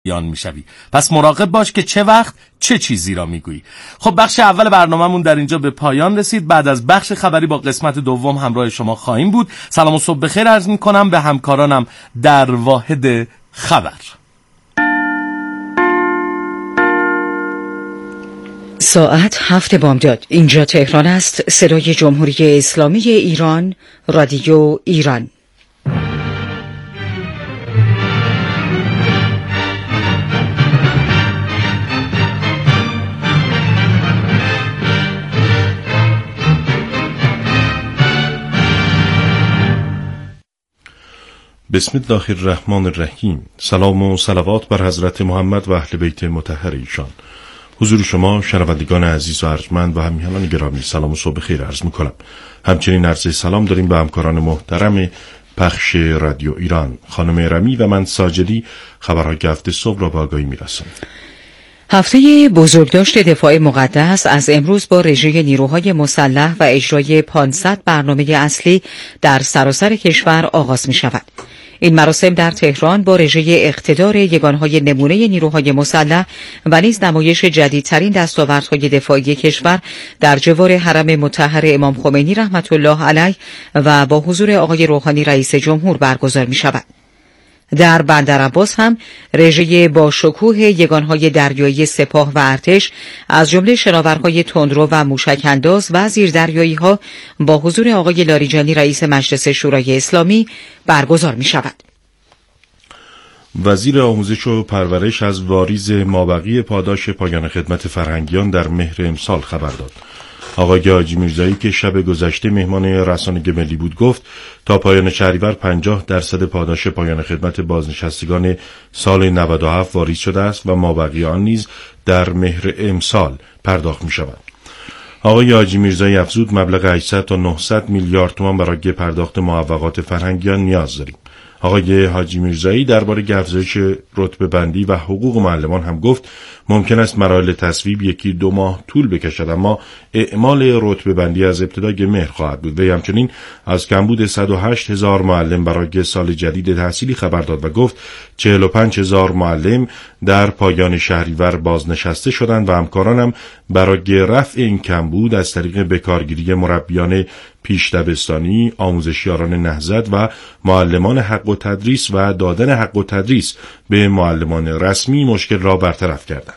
بیان میشوی. پس مراقب باش که چه وقت چه چیزی را میگویی. خب بخش اول برنامه‌مون در اینجا به پایان رسید. بعد از بخش خبری با قسمت دوم همراه شما خواهیم بود. سلام و صبح بخیر عرض میکنم به همکارانم در واحد خبر. ساعت 7 بامداد. اینجا تهران است. صدای جمهوری اسلامی ایران، رادیو ایران. بسم الله الرحمن الرحیم. سلام و صلوات بر حضرت محمد و اهل بیت مطهر ایشان. حضور شما شنوندگان عزیز و ارجمند و همیهنان گرامی، سلام و صبح خیر عرض می‌کنم. همچنین عرض سلام داریم به همکاران محترم پخش رادیو ایران، خانم رمی و من ساجدی. خبرهای هفته صبح را به آگاهی می‌رسانم. هفته بزرگداشت دفاع مقدس از امروز با رژه نیروهای مسلح و اجرای 500 برنامه اصلی در سراسر کشور آغاز می‌شود. این مراسم در تهران با رژه اقتدار یگانهای نمونه نیروهای مسلح و نیز نمایش جدیدترین دستاوردهای دفاعی کشور در جوار حرم مطهر امام خمینی رحمت الله علیه و با حضور آقای روحانی رئیس جمهور برگزار می شود. در بندرعباس هم رژه با شکوه یگانهای دریایی سپاه و ارتش از جمله شناورهای تندرو و موشک‌انداز و زیردریایی‌ها با حضور آقای لاریجانی رئیس مجلس شورای اسلامی برگزار می شود. وزیر آموزش و پرورش از واریز مابقی پاداش پایان خدمت فرهنگیان در مهر امسال خبر داد. آقای حاجی میرزایی که شب گذشته مهمان رسانه ملی بود گفت تا پایان شهریور 50% پاداش پایان خدمت بازنشستگان سال 97 واریز شده است و مابقی آن نیز در مهر امسال پرداخت می شود. آقای حاجی میرزایی افزود مبلغ 800 تا 900 میلیارد تومان برای پرداخت معوقات فرهنگیان نیاز داریم. آقای حاجی میرزایی درباره افزایش رتبه بندی و حقوق معلمان هم گفت ممکن است مراحل تصویب 1-2 ماه طول بکشد، اما اعمال رتبه بندی از ابتدای مهر خواهد بود. و همچنین از کمبود 108,000 معلم برای سال جدید تحصیلی خبر داد و گفت 45,000 معلم در پایان شهریور بازنشسته شدند و همکارانم برای رفع این کمبود از طریق بکارگیری مربیان پیش دبستانی، آموزشیاران نهضت و معلمان حق و تدریس و دادن حق و تدریس به معلمان رسمی مشکل را برطرف کردند.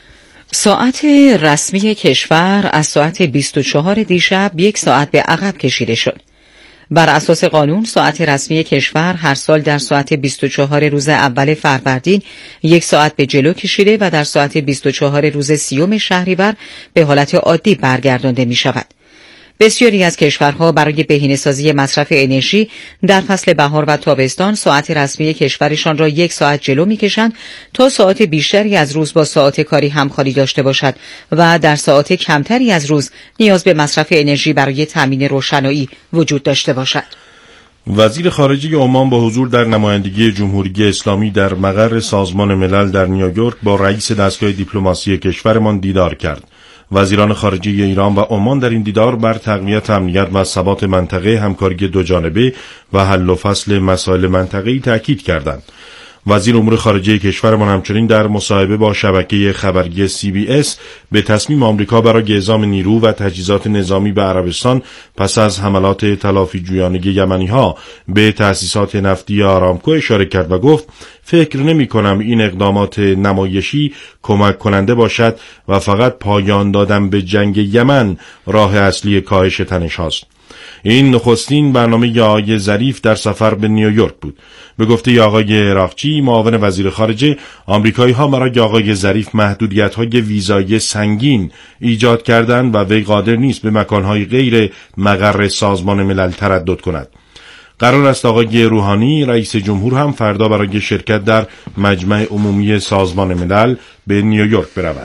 ساعت رسمی کشور از ساعت 24 دیشب 1 ساعت به عقب کشیده شد. بر اساس قانون ساعت رسمی کشور هر سال در ساعت 24 روز اول فروردین 1 ساعت به جلو کشیده و در ساعت 24 روز 30 شهریور به حالت عادی برگردانده می شود. بسیاری از کشورها برای بهینه‌سازی مصرف انرژی در فصل بهار و تابستان ساعت رسمی کشورشان را 1 ساعت جلو می‌کشند تا ساعت بیشتری از روز با ساعت کاری همخوانی داشته باشد و در ساعت کمتری از روز نیاز به مصرف انرژی برای تامین روشنایی وجود داشته باشد. وزیر خارجه عمان با حضور در نمایندگی جمهوری اسلامی در مقر سازمان ملل در نیویورک با رئیس دستگاه دیپلماسی کشورمان دیدار کرد. وزیران خارجه ایران و عمان در این دیدار بر تقویت امنیت و ثبات منطقه، همکاری دوجانبه و حل و فصل مسائل منطقه‌ای تاکید کردند. وزیر امور خارجه کشورمان همچنین در مصاحبه با شبکه خبری CBS به تصمیم آمریکا برای اعزام نیرو و تجهیزات نظامی به عربستان پس از حملات تلافی جویانه یمنی‌ها به تأسیسات نفتی آرامکو اشاره کرد و گفت فکر نمی‌کنم این اقدامات نمایشی کمک کننده باشد و فقط پایان دادن به جنگ یمن راه اصلی کاهش تنش هاست. این نخستین برنامه آقای ظریف در سفر به نیویورک بود. به گفته آقای عراقچی معاون وزیر خارجه، آمریکایی‌ها برای آقای ظریف محدودیت‌های ویزایی سنگین ایجاد کردند و وی قادر نیست به مکان‌های غیر مقر سازمان ملل تردد کند. قرار است آقای روحانی رئیس جمهور هم فردا برای شرکت در مجمع عمومی سازمان ملل به نیویورک برود.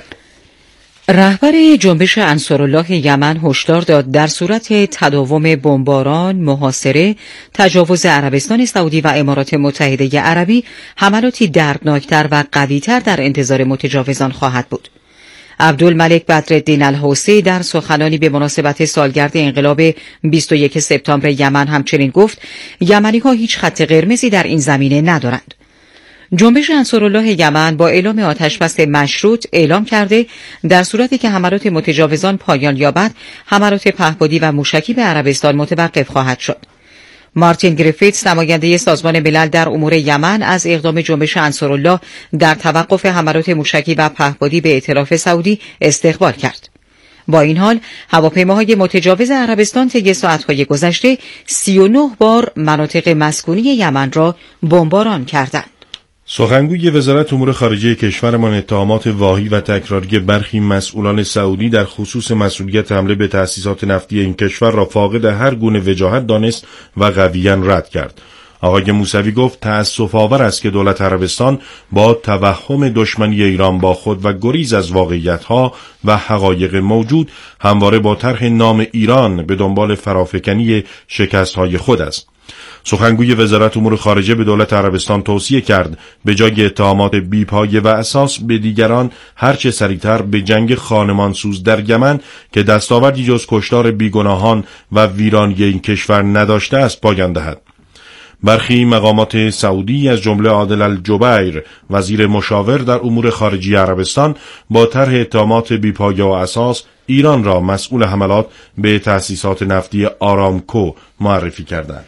رهبر جنبش انصارالله یمن هشدار داد در صورت تداوم بمباران، محاصره، تجاوز عربستان سعودی و امارات متحده عربی، حملاتی دردناکتر و قوی‌تر در انتظار متجاوزان خواهد بود. عبدالملک بدرالدین الحوثی در سخنانی به مناسبت سالگرد انقلاب 21 سپتامبر یمن همچنین گفت یمنی‌ها هیچ خط قرمزی در این زمینه ندارند. جنبش انصارالله یمن با اعلام آتشبس مشروط اعلام کرده در صورتی که حملات متجاوزان پایان یابد، حملات پهپادی و موشکی به عربستان متوقف خواهد شد. مارتین گریفیتس، نماینده سازمان ملل در امور یمن، از اقدام جنبش انصارالله در توقف حملات موشکی و پهپادی به ائتلاف سعودی استقبال کرد. با این حال هواپیماهای متجاوز عربستان طی ساعت‌های گذشته 39 بار مناطق مسکونی یمن را بمباران کردند. سخنگوی وزارت امور خارجه کشورمان اتهامات واهی و تکراری برخی مسئولان سعودی در خصوص مسئولیت حمله به تأسیسات نفتی این کشور را فاقد هر گونه وجاهت دانست و قویاً رد کرد. آقای موسوی گفت تأسف‌آور است که دولت عربستان با توهم دشمنی ایران با خود و گریز از واقعیت‌ها و حقایق موجود همواره با طرح نام ایران به دنبال فرافکنی شکست‌های خود است. سخنگوی وزارت امور خارجه به دولت عربستان توصیه کرد به جای اتهامات بی‌پایه و اساس به دیگران هرچه سریعتر به جنگ خانمانسوز در یمن که دستاوردی جز کشتار بیگناهان و ویرانی این کشور نداشته است پایان دهد. برخی مقامات سعودی از جمله عادل الجبیر، وزیر مشاور در امور خارجه عربستان، با طرح اتهامات بی‌پایه و اساس ایران را مسئول حملات به تأسیسات نفتی آرامکو معرفی کردند.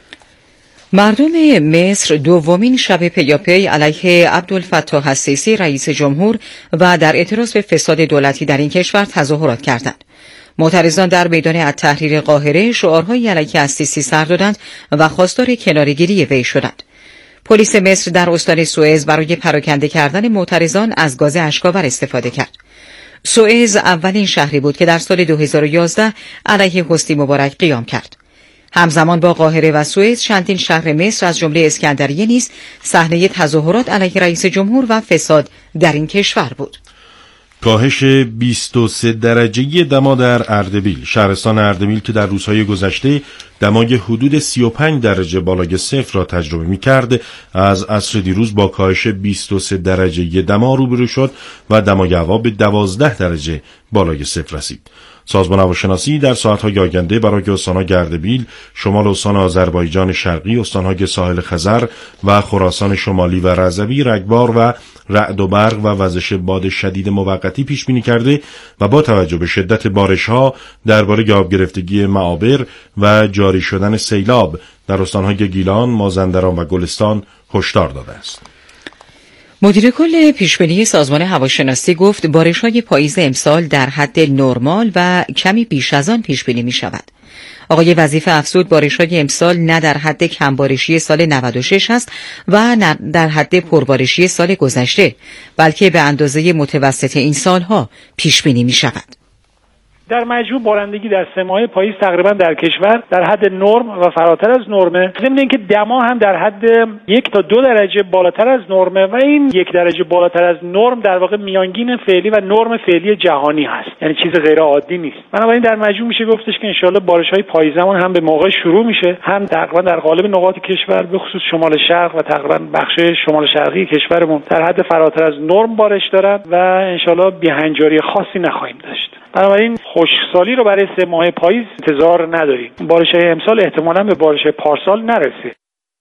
مردم مصر دومین شب پیاپی علیه عبدالفتاح السیسی رئیس جمهور و در اعتراض به فساد دولتی در این کشور تظاهرات کردند. معترضان در میدان التحریر قاهره شعارهایی علیه السیسی سر دادند و خواستار کناره‌گیری وی شدند. پلیس مصر در استان سوئز برای پراکنده کردن معترضان از گاز اشک‌آور استفاده کرد. سوئز اولین شهری بود که در سال 2011 علیه حسنی مبارک قیام کرد. همزمان با قاهره و سوئز چندین شهر مصر از جمله اسکندریه نیز صحنه تظاهرات علیه رئیس جمهور و فساد در این کشور بود. کاهش 23 درجه دما در اردبیل. شهرستان اردبیل که در روزهای گذشته دمای حدود 35 درجه بالای صفر را تجربه می‌کرد، از عصر دیروز با کاهش 23 درجه دما روبرو شد و دمای هوا به 12 درجه بالای صفر رسید. سازمان هواشناسی در ساعت‌های آینده برای استان‌های اردبیل، شمال استان آذربایجان شرقی، استان‌های ساحل خزر و خراسان شمالی و رضوی رگبار و رعد و برق و وزش باد شدید موقتی پیش بینی کرده و با توجه به شدت بارش‌ها درباره آب گرفتگی معابر و جاری شدن سیلاب در استان‌های گیلان، مازندران و گلستان هشدار داده است. مدیر کل پیشبینی سازمان هواشناسی گفت بارش‌های پاییز امسال در حد نرمال و کمی بیش از آن پیشبینی می‌شود. آقای وظیفه افزود بارش‌های امسال نه در حد کمبارشی سال 96 است و نه در حد پربارشی سال گذشته، بلکه به اندازه متوسط این سالها پیشبینی می‌شود. در مجموع بارندگی در 3 ماه پاییز تقریبا در کشور در حد نرم و فراتر از نرمه، ضمن اینکه دما هم در حد 1 تا 2 درجه بالاتر از نرمه و این 1 درجه بالاتر از نرم در واقع میانگین فعلی و نرم فعلی جهانی هست، یعنی چیز غیر عادی نیست. بنابراین در مجموع میشه گفتش که انشالله بارش‌های پاییزمون هم به موقع شروع میشه، هم تقریبا در قالب نقاط کشور به خصوص شمال شرق و تقریبا بخش شمال شرقی کشورمون در حد فراتر از نرم بارش دارن و انشالله بی‌هنجاری خاصی نخواهیم داشت. بنابراین خشکسالی رو برای 3 ماه پاییز انتظار نداریم. بارش‌های امسال احتمالاً به بارش‌های پارسال نرسه.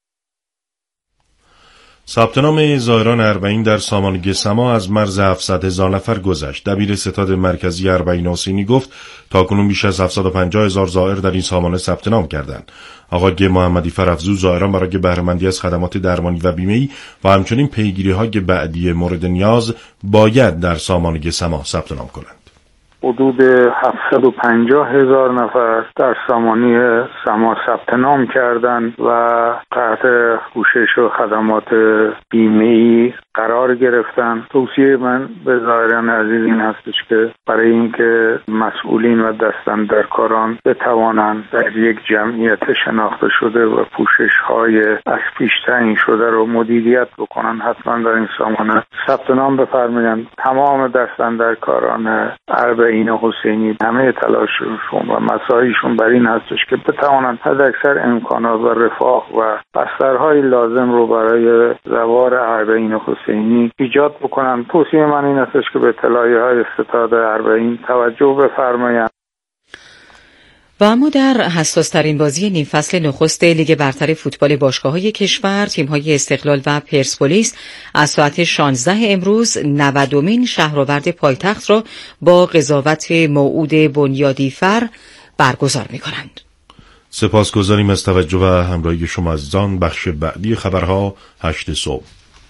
ثبت نام زائران اربعین در سامانه سما از مرز 700,000 نفر گذشت. دبیر ستاد مرکزی اربعین حسینی گفت تاکنون بیش از 750,000 زائر در این سامانه ثبت نام کردند. آقای محمدی فرافزو زائران برای بهره‌مندی از خدمات درمانی و بیمه‌ای و همچنین پیگیری‌های بعدی مورد نیاز باید در سامانه سما ثبت نام کنند. حدود 750,000 نفر در سامانه سما ثبت نام کردند و تحت پوشش و خدمات بیمه‌ای قرار گرفتن. توصیه من به زائران عزیز این هستش که برای اینکه مسئولین و دستاندرکاران بتوانند در یک جمعیت شناخته شده و پوشش‌های از پیش تعیین شده رو مدیریت بکنن، حتما در این سامانه ثبت نام بفرمایند. تمام دستاندرکاران اربعین حسینی همه تلاششون و مساعیشون بر این هستش که بتوانند حداکثر امکانات و رفاه و بسترهای لازم رو برای زوار اربعین حسینی ایجاد بکنن. توصیه من این هستش که به اطلاعیه‌های ستاد اربعین توجه بفرمایند. و اما در حساس‌ترین بازی نیم فصل نخست لیگ برتر فوتبال باشگاه‌های کشور، تیم‌های استقلال و پرسپولیس از ساعت 16 امروز 90مین شهرآورد پایتخت را با قضاوت موعود بنیادی‌فر برگزار می‌کنند. سپاسگزاریم از توجه و همراهی شما عزیزان. بخش بعدی خبرها 8 صبح.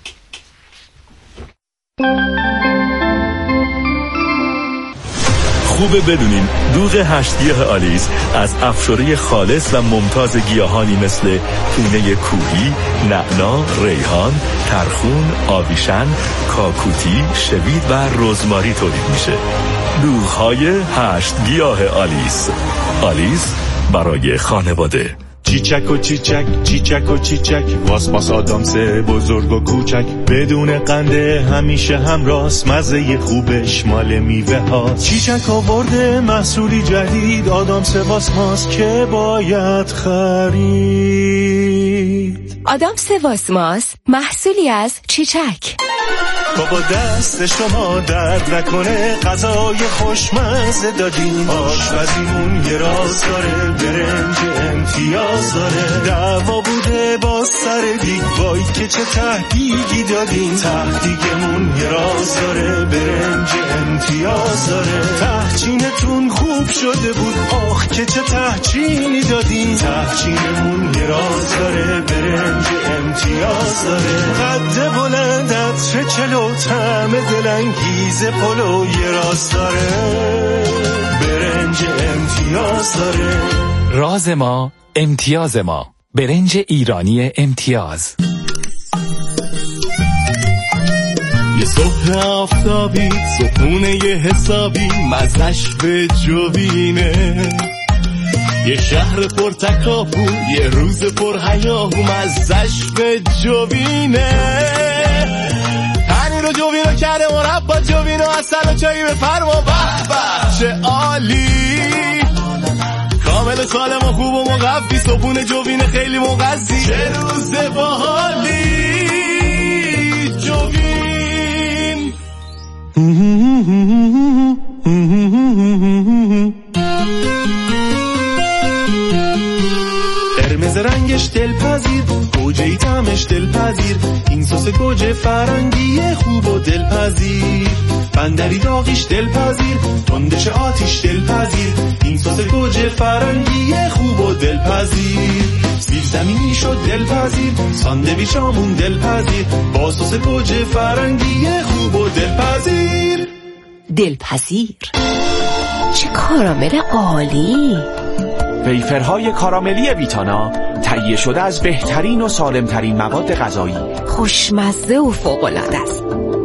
خوبه بدونین دوغ 8 گیاه آلیس از افشوره خالص و ممتاز گیاهانی مثل پونه کوهی، نعنا، ریحان، ترخون، آویشن، کاکوتی، شوید و رزماری تولید میشه. دوغ‌های 8 گیاه آلیس. آلیس برای خانواده. چیچک و چیچک، چیچک و چیچک، واسپاس آدامس بزرگ و کوچک، بدون قنده همیشه همراست، مزه خوبش مال میوه ها. چیچک آورده محصولی جدید، آدامس واسماس که باید خرید. آدامس واسماس محصولی از چیچک. بابا دست شما درد نکنه، غذای خوشمزه دادین، آشپزیمون یه راز داره، برنج امتیاز داره، دعوا بوده با سر دیگ، وای که چه تهدیگی دادین، تهدیگمون یه راز داره، برنج امتیاز داره، تهچینتون خوب شده بود، آخ که چه تهچینی دادین، تهچینمون یه راز داره، برنج امتیاز داره، قد بلند عطر چلو، طعم دلانگیز پلو یه راز داره، برنج امتیاز داره. راز ما امتیاز ما، برنج ایرانی امتیاز. یه صبح آفتابی، صبحونه یه حسابی، مزش به جوینه، یه شهر پر تکاپو، یه روز پر هیاهو، مزش به جوینه، پنیر و جوینو کرده مربا، جوینو اصل و چایی به فرما، به چه عالی، کامل سالم و خوب و مقفی، صبحونه جوین خیلی مغذی، چه روز باحالی جوین. قرمز رنگش دلپذیر، گوجه‌ای طعمش دلپذیر، این سس گوجه فرنگی خوب و دلپذیر، بندری داغیش دلپذیر، تندش آتیش دلپذیر، این سس گوجه فرنگی خوب و دلپذیر، سیب زمینی شد دلپذیر، ساندویچامون دلپذیر، با سس گوجه فرنگی خوب و دلپذیر. دلپذیر چه کارامل عالی! ویفرهای کاراملی ویتانا تهیه شده از بهترین و سالمترین مواد غذایی، خوشمزه و فوق‌العاده است.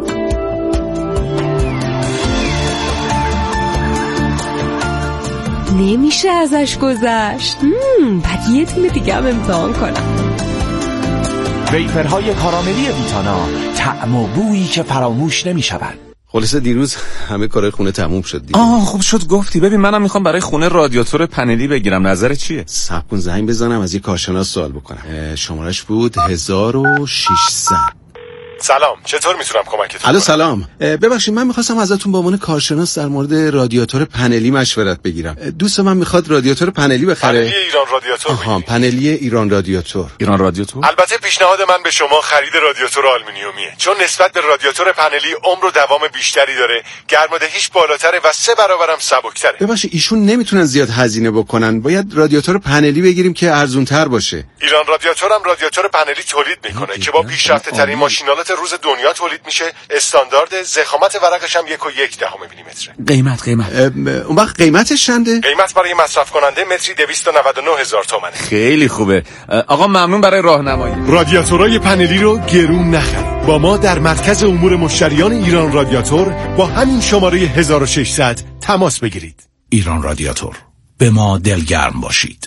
نمیشه ازش گذشت. بعد یه تونه دیگه هم امتحان کنم. ویفرهای کاراملی ویتانا، طعم و بویی که فراموش نمی‌شود. خلاصه دیروز همه کارهای خونه تموم شد دیگه. خوب شد گفتی. ببین منم میخوام برای خونه رادیاتور پنلی بگیرم، نظرت چیه؟ صبر کن زنگ بزنم از یه کارشناس سوال بکنم. شمارش بود 1600. سلام، چطور میتونم کمکتون کنم؟ الو سلام، ببخشید من میخواستم ازتون به عنوان کارشناس در مورد رادیاتور پنلی مشورت بگیرم. دوست من میخواد رادیاتور پنلی بخره. پنلی ایران رادیاتور. پنلی ایران رادیاتور. ایران رادیاتور؟ البته پیشنهاد من به شما خرید رادیاتور آلومینیومیه، چون نسبت به رادیاتور پنلی عمر و دوام بیشتری داره، گرمادهیش بالاتره و 3 برابرم سبکتره. ببخشید ایشون نمیتونن زیاد هزینه بکنن، باید رادیاتور پنلی بگیریم که ارزان‌تر باشه. ایران رادیاتور هم رادیاتور پنلی تولید میکنه که با پیشرفته ترین ماشینالات روز دنیا تولید میشه. استاندارد ضخامت ورقش هم 1.1 میلیمتره. قیمت اون وقت قیمتش چنده؟ قیمت برای مصرف کننده متری 299,000 تومانه. خیلی خوبه آقا، ممنون برای راهنمایی. رادیاتورهای پنلی رو گرون نخرید. با ما در مرکز امور مشتریان ایران رادیاتور با همین شماره 1600 تماس بگیرید. ایران رادیاتور، به ما دلگرم باشید.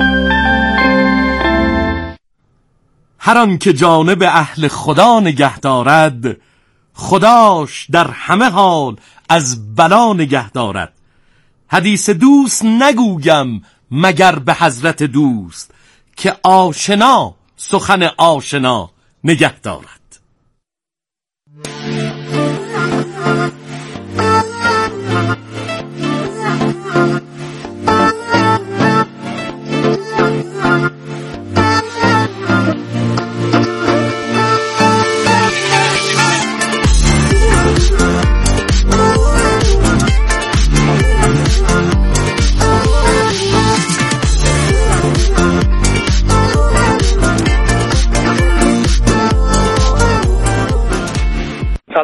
هر آن که جانب اهل خدا نگه دارد، خداش در همه حال از بلا نگه دارد. حدیث دوست نگویم مگر به حضرت دوست، که آشنا سخن آشنا نگه دارد.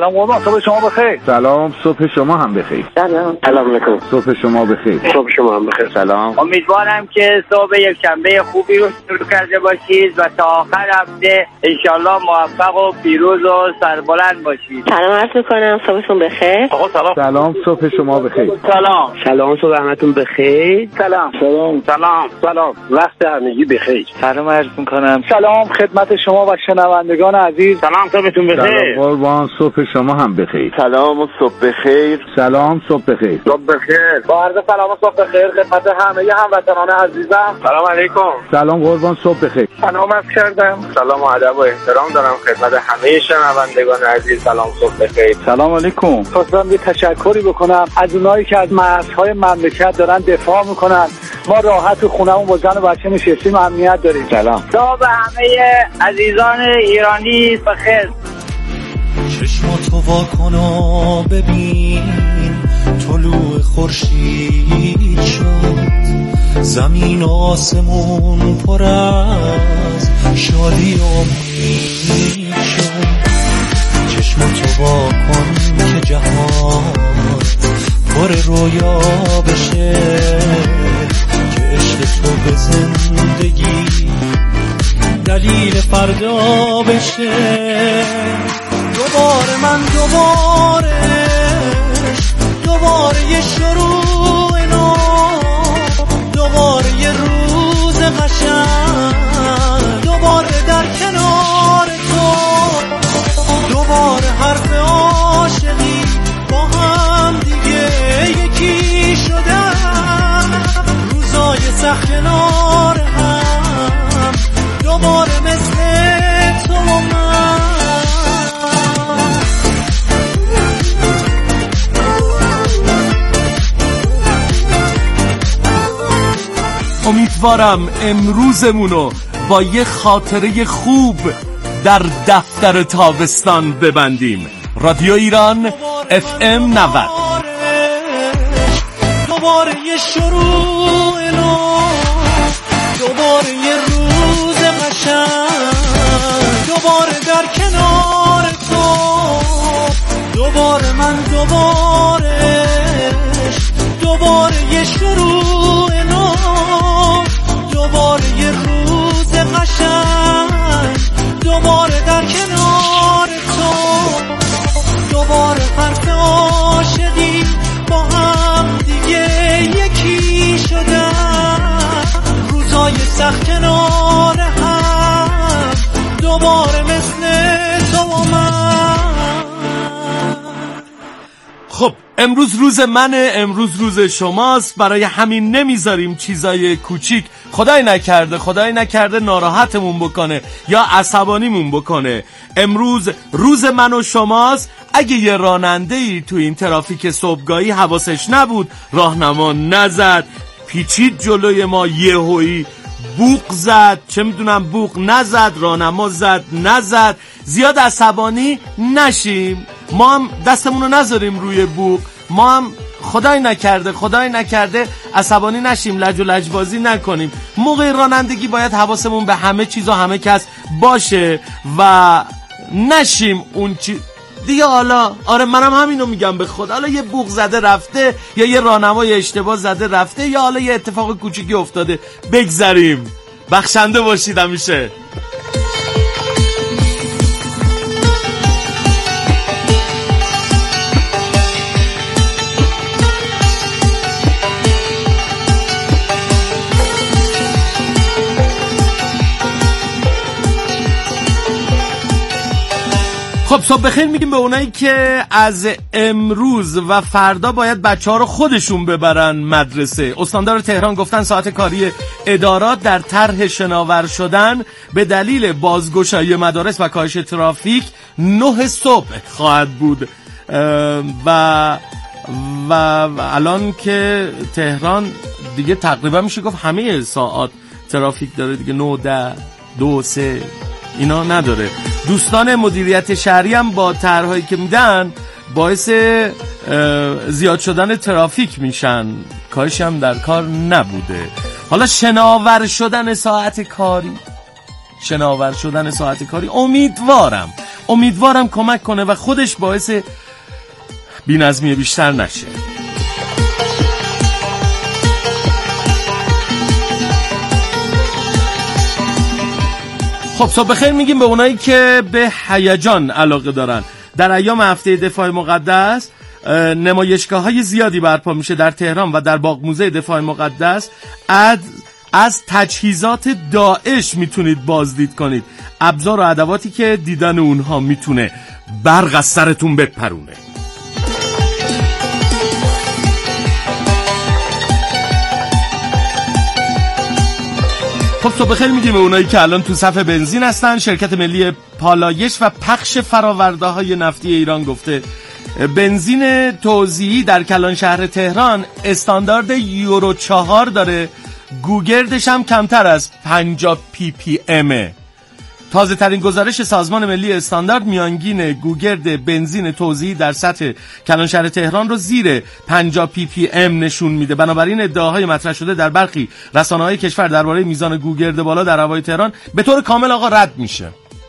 سلام قربان، صبح شما بخیر. سلام، صبح شما هم بخیر. سلام علیکم. صبح شما بخیر. صبح شما هم بخیر. سلام. امیدوارم که صبح یک شنبه خوبی رو شروع کرده باشید و تا آخر هفته انشالله موفق و پیروز و سربلند باشید. سلام عرض میکنم، صبحتون بخیر. آقا سلام. سلام، صبح شما بخیر. سلام. سلام، صبح همتون بخیر. سلام. سلام. وقت همگی بخیر. سلام عرض میکنم. سلام خدمت شما و شنوندگان عزیز. سلام، صبحتون بخیر. سلام قربان، صبح شما هم بخیر. سلام و صبح بخیر. سلام، صبح بخیر. صبح بخیر. با عرض سلام و صبح بخیر خدمت همه هموطنان عزیزم. سلام علیکم. سلام قربان، صبح بخیر. سلام عرض کردم. سلام و ادب و احترام دارم خدمت همه شنوندگان عزیز. سلام صبح بخیر. سلام علیکم. خواستم یه تشکری بکنم از اونایی که از مرزهای مملکت دارن دفاع میکنن. ما راحت تو خونمون با زن و بچه نشستیم و امنیت داریم. سلام. صبح همه عزیزان ایرانی بخیر. چشماتو وا کن و ببین طلوع خورشید شد، زمین و آسمون پر از شادی و امید شد. چشماتو وا کن که جهان پر رویا بشه، که عشق تو به زندگی دلیل فردا بشه. دوباره یه شروع نو، دوباره یه روز قشنگ، دوباره در کنار تو، دوباره حرف عاشقی با هم دیگه یکی شدن، روزای سخت کنار هم، دوباره مثل تو و من. امیدوارم امروزمونو با یه خاطره خوب در دفتر تابستان ببندیم. رادیو ایران FM 90. دوباره یه شروع نو، دوباره یه روز قشنگ، دوباره در کنار تو، دوباره من، دوباره یه شروع نو، دوباره یه روز قشنگ، دوباره در کنار تو، دوباره حرف عاشقی با هم دیگه یکی شدن، روزای سخت کنار هم، دوباره مثل تو و من. خب امروز روز منه، امروز روز شماست، برای همین نمیذاریم چیزای کوچیک خدای نکرده ناراحتمون بکنه یا عصبانیمون بکنه. امروز روز من و شماست. اگه یه راننده‌ای تو این ترافیک صبحگاهی حواسش نبود، راهنما نزد، پیچید جلوی ما، یهویی بوق زد، چه میدونم بوق نزد، راهنما زد نزد، زیاد عصبانی نشیم. ما هم دستمون رو نذاریم روی بوق، ما هم خدای نکرده عصبانی نشیم، لج و لجبازی نکنیم. موقع رانندگی باید حواسمون به همه چیز و همه کس باشه و نشیم اون چیز دیگه. حالا آره منم همینو میگم به خود، حالا یه بوق زده رفته یا یه راهنمای اشتباه زده رفته یا حالا یه اتفاق کوچیکی افتاده، بگذریم. بخشنده باشید همیشه. خب صبح بخیر میگیم به اونایی که از امروز و فردا باید بچه‌ها رو خودشون ببرن مدرسه. استاندار تهران گفتن ساعت کاری ادارات در طرح شناور شدن به دلیل بازگشایی مدارس و کاهش ترافیک 9 صبح خواهد بود و الان که تهران دیگه تقریبا میشه گفت همه ساعات ترافیک داره دیگه، 9 10 2 3 اینا نداره. دوستان مدیریت شهری هم با طرح‌هایی که میدن باعث زیاد شدن ترافیک میشن، کاهش هم در کار نبوده. حالا شناور شدن ساعت کاری، امیدوارم امیدوارم کمک کنه و خودش باعث بی‌نظمی بیشتر نشه. خب صبح بخیر میگیم به اونایی که به هیجان علاقه دارن. در ایام هفته دفاع مقدس نمایشگاه‌های زیادی برپا میشه در تهران و در باغ موزه دفاع مقدس. از تجهیزات داعش میتونید بازدید کنید، ابزار و ادواتی که دیدن اونها میتونه برق از سرتون بپرونه. خب صبح بخیر میگیم به اونایی که الان تو صف بنزین هستن. شرکت ملی پالایش و پخش فرآورده‌های نفتی ایران گفته بنزین توزیعی در کلان شهر تهران استاندارد یورو 4 داره، گوگردش هم کمتر از 50 پی پی امه. تازه ترین گزارش سازمان ملی استاندارد میانگین گوگرد بنزین توزیعی در سطح کلان شهر تهران رو زیر 50 پی پی ام نشون میده. بنابراین ادعاهای مطرح شده در برخی رسانه‌های کشور درباره میزان گوگرد بالا در هوای تهران به طور کامل آقا رد میشه.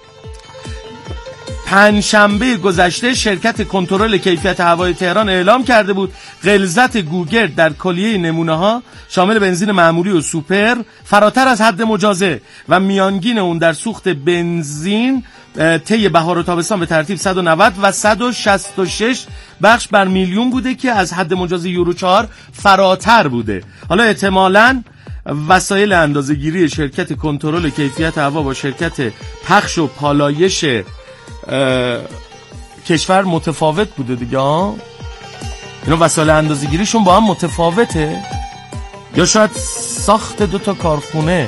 پنجشنبه گذشته شرکت کنترل کیفیت هوای تهران اعلام کرده بود غلظت گوگرد در کلیه نمونه‌ها شامل بنزین معمولی و سوپر فراتر از حد مجازه و میانگین اون در سوخت بنزین طی بهار و تابستان به ترتیب 190 و 166 بخش بر میلیون بوده که از حد مجازه یورو 4 فراتر بوده. حالا احتمالاً وسایل اندازه‌گیری شرکت کنترل کیفیت هوا با شرکت پخش و پالایش کشور متفاوت بوده دیگه ها. اینا وسایل اندازه‌گیریشون با هم متفاوته یا شاید ساخت دوتا کارخونه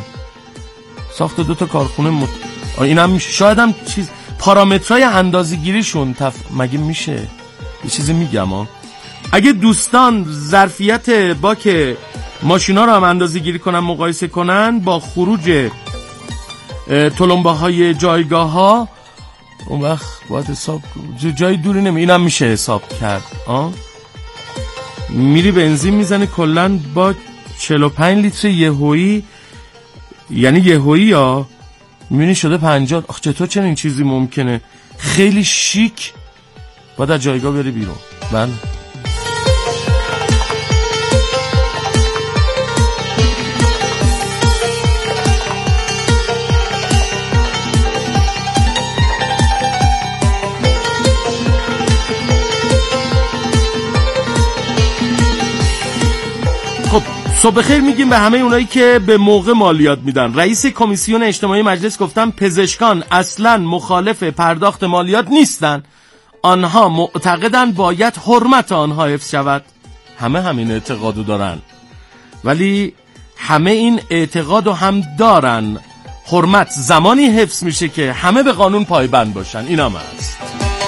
اینم شاید هم چیز پارامترهای اندازه‌گیریشون مگه میشه یه چیزی میگم ها. اگه دوستان ظرفیت باک ماشینا رو هم اندازه‌گیری کنن مقایسه کنن با خروج تلمبه‌های جایگاه‌ها اون وقت باید حساب جای دوری اینم میشه حساب کرد. میری بنزین میزنی کلن با 45 لیتر یهویی، یعنی یهویی ها میبینی شده 50. چطور چنین چیزی ممکنه؟ خیلی شیک. باید از جایگاه بری بیرون. بله صبح خیر میگیم به همه اونایی که به موقع مالیات میدن. رئیس کمیسیون اجتماعی مجلس گفتن پزشکان اصلاً مخالف پرداخت مالیات نیستن، آنها معتقدن باید حرمت آنها حفظ شود. همه همین اعتقادو دارن، ولی همه این اعتقادو هم دارن. حرمت زمانی حفظ میشه که همه به قانون پایبند باشن. این هم هست.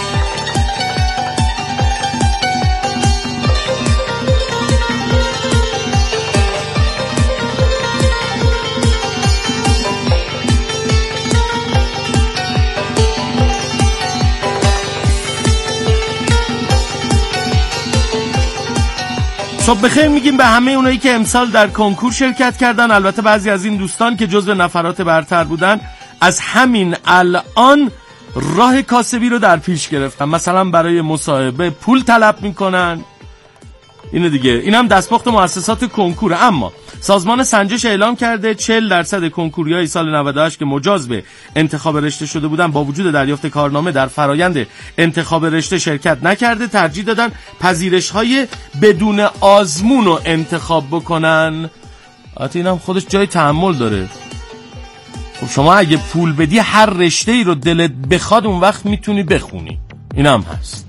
صبح بخیر میگیم به همه اونایی که امسال در کنکور شرکت کردن. البته بعضی از این دوستان که جزو نفرات برتر بودن از همین الان راه کاسبی رو در پیش گرفتن. مثلا برای مصاحبه پول طلب میکنن. اینه دیگه، اینم دستپخت مؤسسات کنکوره. اما سازمان سنجش اعلام کرده 40% کنکوریای سال 98 که مجاز به انتخاب رشته شده بودن با وجود دریافت کارنامه در فرایند انتخاب رشته شرکت نکرده، ترجیح دادن پذیرش‌های بدون آزمون رو انتخاب بکنن. البته اینم خودش جای تأمل داره. خب شما اگه پول بدی هر رشته‌ای رو دلت بخواد اون وقت میتونی بخونی. اینم هست.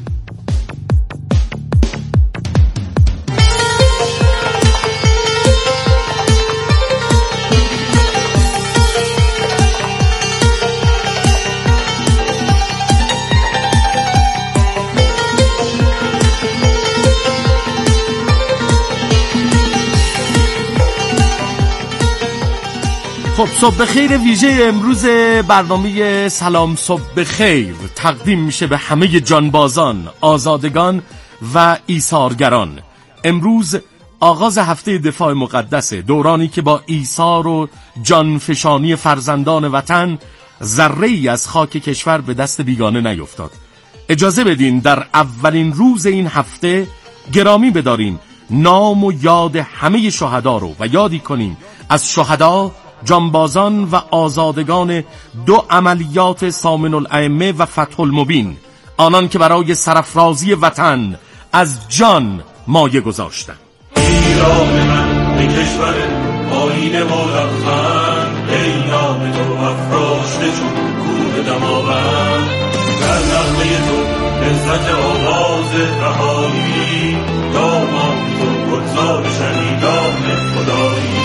خب صبح بخیر ویژه امروز برنامه سلام صبح بخیر تقدیم میشه به همه جانبازان، آزادگان و ایثارگران. امروز آغاز هفته دفاع مقدسه، دورانی که با ایثار و جانفشانی فرزندان وطن ذره‌ای از خاک کشور به دست بیگانه نیفتاد. اجازه بدین در اولین روز این هفته گرامی بداریم نام و یاد همه شهدا رو و یادی کنیم از شهدا، جانبازان و آزادگان دو عملیات سامن الائمه و فتح المبین، آنان که برای سرافرازی وطن از جان مایه گذاشتند. ایران من به کشور آینه و لبخند، ای نام تو افراشته چون کوه دماوند، در نغمه تو لذت آواز رهایی، دامان تو گلزار شهیدان خدایی.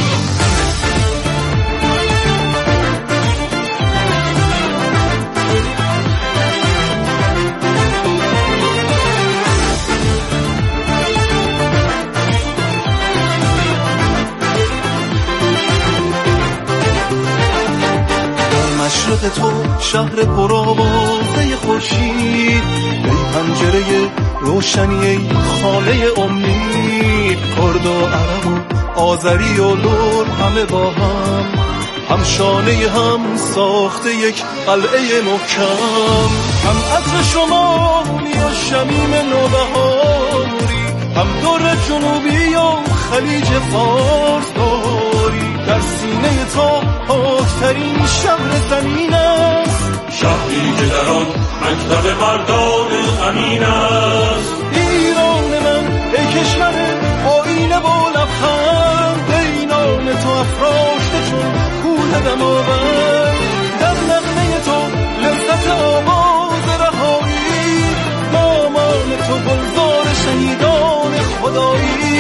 مشرق تو شهر پرآوازه خورشید، ای پنجره روشنی، ای خانه امید، کرد و عرب و آذری و لور همه با هم شانه هم ساخته یک قلعه محکم، هم عطر شمالی و شمیم نوبهاری، هم دور جنوبی و خلیج فارس داری، در سینه تا پاکترین شهر زمین است، شهری که در آن مکتب مردان امین است. ایران من ای کشور آینه و لبخند، ای نام تو افراشته چون کوه دماوند، در نغمه تو لذت آواز رهایی، دامان تو گلزار شهیدان خدایی.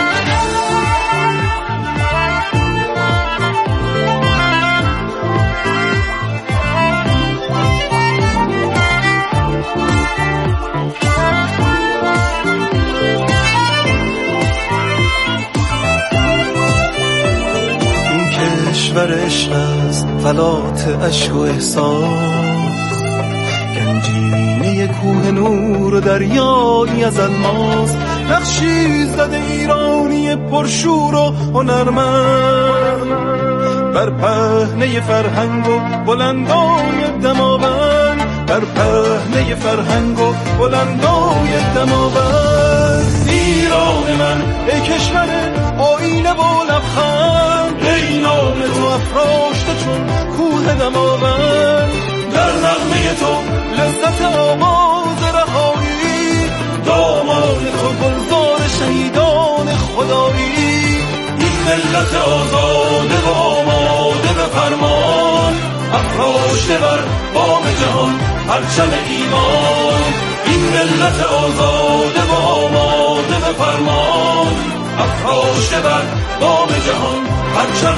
کشور عشق است فلات اشک و احساس، گنجینه کوه نور و دریایی از الماس، نقشی زده ایرانی پرشور و هنرمند، بر پهنه فرهنگ و بلندای دماوند، بر پهنه فرهنگ و بلندای دماوند. ایران من ای کشور آینه و لبخند، ای نام تو افراشته چون کوه دماوند، در نغمه تو لذت آواز رهایی، دامان تو گلزار شهیدان خدایی. این ملت آزاده و آماده به فرمان، افراشته بر بام جهان پرچم ایمان، این ملت آزاده و آماده به فرمان، افراشته بر بام جهان پرچم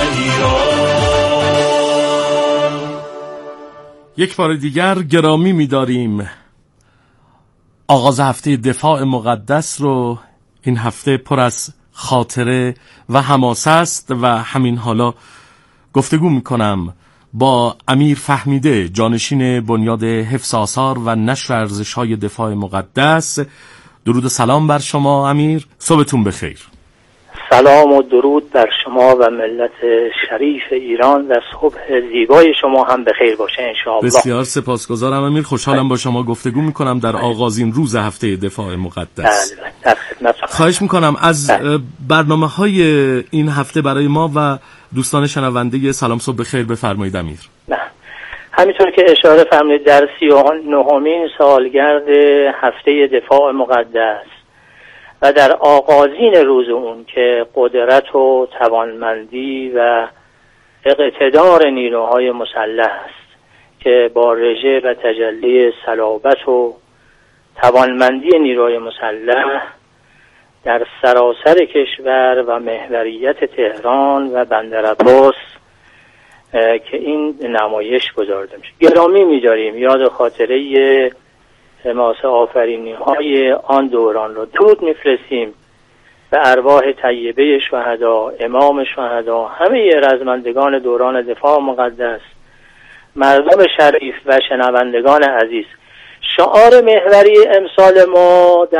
ایران. یک بار دیگر گرامی می‌داریم آغاز هفته دفاع مقدس رو. این هفته پر از خاطره و حماسه است و همین حالا گفتگو می‌کنم با امیر فهمیده، جانشین بنیاد حفظ آثار و نشر ارزش‌های دفاع مقدس. درود و سلام بر شما امیر، صبحتون بخیر. سلام و درود بر شما و ملت شریف ایران و صبح زیبای شما هم بخیر باشه انشاءالله. بسیار سپاسگزارم امیر، خوشحالم با شما گفتگو میکنم در آغازین روز هفته دفاع مقدس. در خدمتتون. خواهش میکنم از برنامه‌های این هفته برای ما و دوستان شنونده سلام صبح بخیر بفرمایید امیر. همینطور که اشاره فرمودید در 39مین سالگرد هفته دفاع مقدس و در آغازین روز اون که قدرت و توانمندی و اقتدار نیروهای مسلح است که با رژه و تجلی صلابت و توانمندی نیروهای مسلح در سراسر کشور و محوریت تهران و بندرعباس که این نمایش گذارده میشه. گرامی می‌داریم یاد خاطره حماسه آفرینی‌های آن دوران رو درود می‌فرستیم به ارواح طیبه شهدا، امام شهدا، همه رزمندگان دوران دفاع مقدس، مردم شریف و شنوندگان عزیز. شعار محوری امسال ما